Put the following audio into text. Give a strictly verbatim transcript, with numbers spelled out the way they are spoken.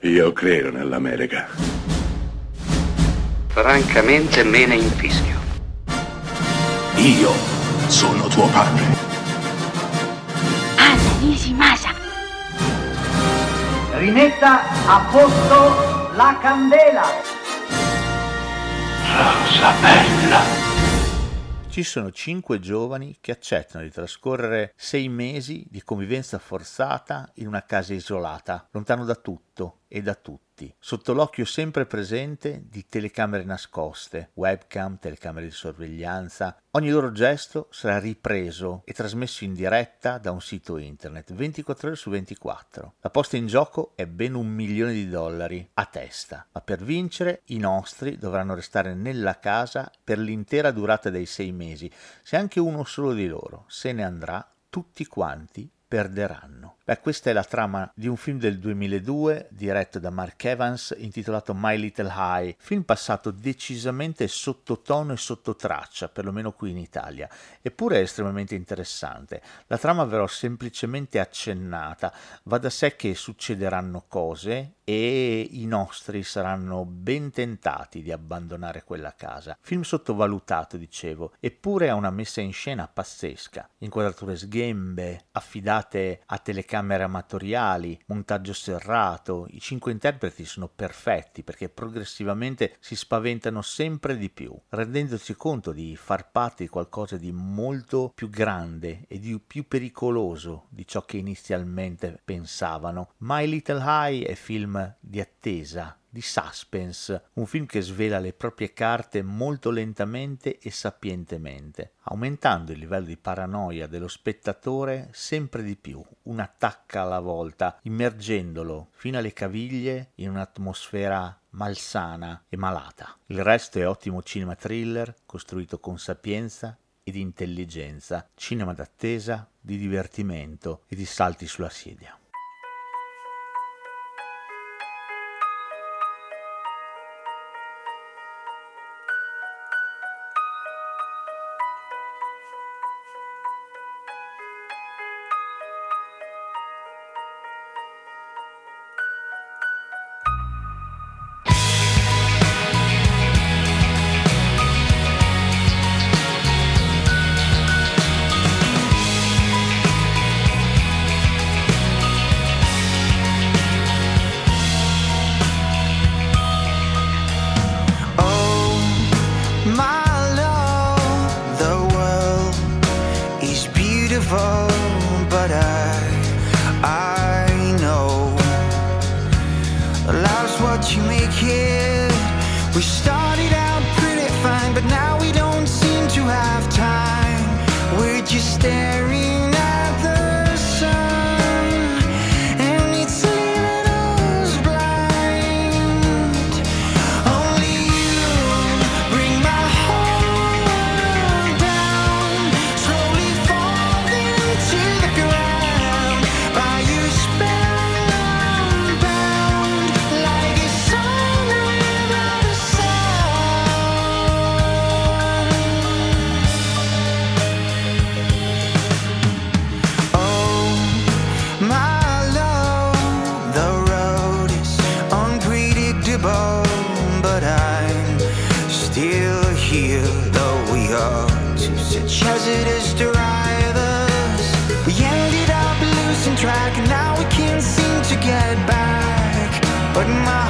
Io credo nell'America. Francamente me ne infischio. Io sono tuo padre. Anna Nishimasa. Rimetta a posto la candela. Rosa bella. Ci sono cinque giovani che accettano di trascorrere sei mesi di convivenza forzata in una casa isolata, lontano da tutto e da tutti, sotto l'occhio sempre presente di telecamere nascoste, webcam, telecamere di sorveglianza. Ogni loro gesto sarà ripreso e trasmesso in diretta da un sito internet ventiquattro ore su ventiquattro. La posta in gioco è ben un milione di dollari a testa, ma per vincere i nostri dovranno restare nella casa per l'intera durata dei sei mesi. Se anche uno solo di loro se ne andrà, tutti quanti perderanno. Beh, questa è la trama di un film del duemiladue diretto da Mark Evans intitolato My Little High, film passato decisamente sottotono e sottotraccia, perlomeno qui in Italia, eppure è estremamente interessante. La trama verrà semplicemente accennata, va da sé che succederanno cose e i nostri saranno ben tentati di abbandonare quella casa. Film sottovalutato, dicevo, eppure ha una messa in scena pazzesca, inquadrature sghembe, affidate a telecamere amatoriali, montaggio serrato. I cinque interpreti sono perfetti perché progressivamente si spaventano sempre di più, rendendosi conto di far parte di qualcosa di molto più grande e di più pericoloso di ciò che inizialmente pensavano. My Little High è film di attesa, di suspense, un film che svela le proprie carte molto lentamente e sapientemente, aumentando il livello di paranoia dello spettatore sempre di più, una tacca alla volta, immergendolo fino alle caviglie in un'atmosfera malsana e malata. Il resto è ottimo cinema thriller, costruito con sapienza e di intelligenza, cinema d'attesa, di divertimento e di salti sulla sedia. But I, I know life's what you make it. We started out pretty fine, but now we don't seem to have time. We're just staring at the sun, and it's leaving us blind. Only you bring my whole world down, slowly falling to the ground by your spell bound, like a song without a sound. Oh, my love, the road is unpredictable, but I'm still here, though we are two such hazardous drivers. We ended up losing track, and now we can't seem to get back. But my